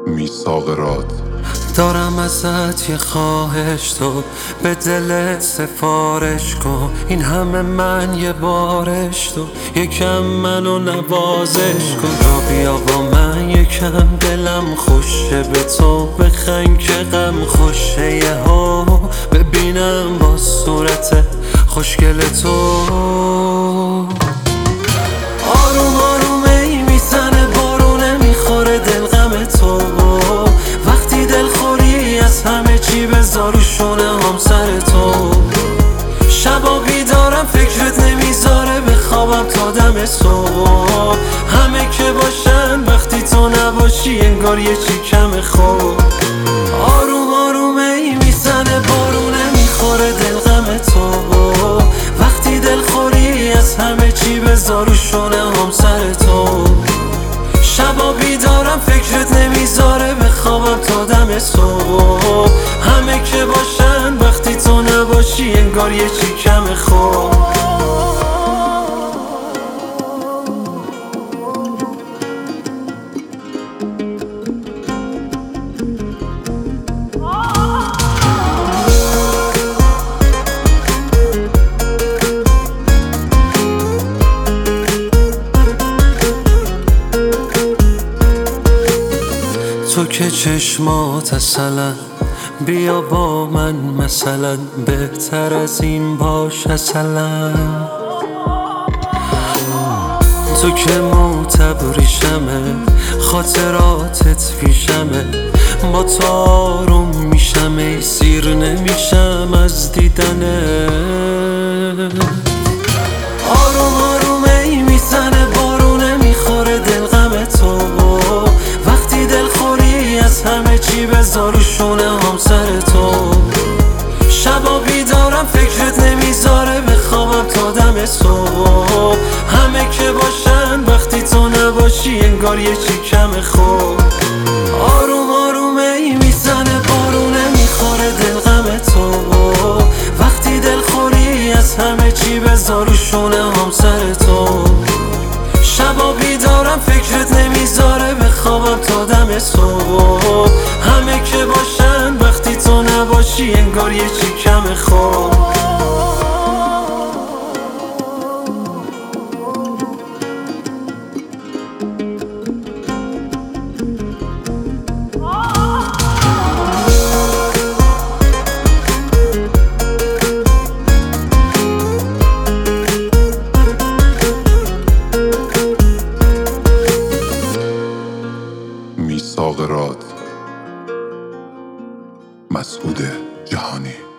میثاق راد. دارم ازت یه خواهش، تو به دل سفارش کن. این همه من یه بارش، تو یکم منو نوازش کن. را بیا با من یکم، دلم خوشه به تو بخند که غم خوشه. یهو ببینم با صورت خوشگل تو. آروم آروم ای میزنه بارونه، میخوره دل غم تو. وقتی دل خوری از همه چی بذار و شونه هم سر تو. شبا بیدارم فکرت نمیذاره بخوابم تا دم صبح. همه که باشن وقتی تو نباشی انگار یه چی کم خوب. آروم آروم ای میزنه بارونه، میخوره دل غم تو. وقتی دل خوری از همه چی بذار و شونه هم سر تو. شبا بیدارم فکرت نمیذاره بخوابم تا دم صبح. همه که باشن وقتی تو نباشی انگار یه چی کم خوب. تو که چشمات اصلا، بیا با من مثلا، بهتر از این باش اصلا. تو که معتبریشمه، خاطراتت پیشمه. با تو آروم میشم ای سیر نمیشم از دیدنه. آروم آروم ای میزنه بارونه، میخوره دل غم تو. وقتی دل خوری از همه چی بذار و شونه هم سر تو. شبا بیدارم فکرت نمیذاره بخوابم تا دم صبح. همه که باشن وقتی تو نباشی انگار یه چی کم خوب. آروم آروم ای میزنه بارونه، میخوره دل غم تو. وقتی دل خوری از همه چی بذار و شونه هم سر تو. شبا بیدارم فکرت نمیذاره بخوابم تا دم صبح. همه که باشن وقتی تو نباشی انگار یه چی کم خوب. میثاق راد. مسعود جهانی.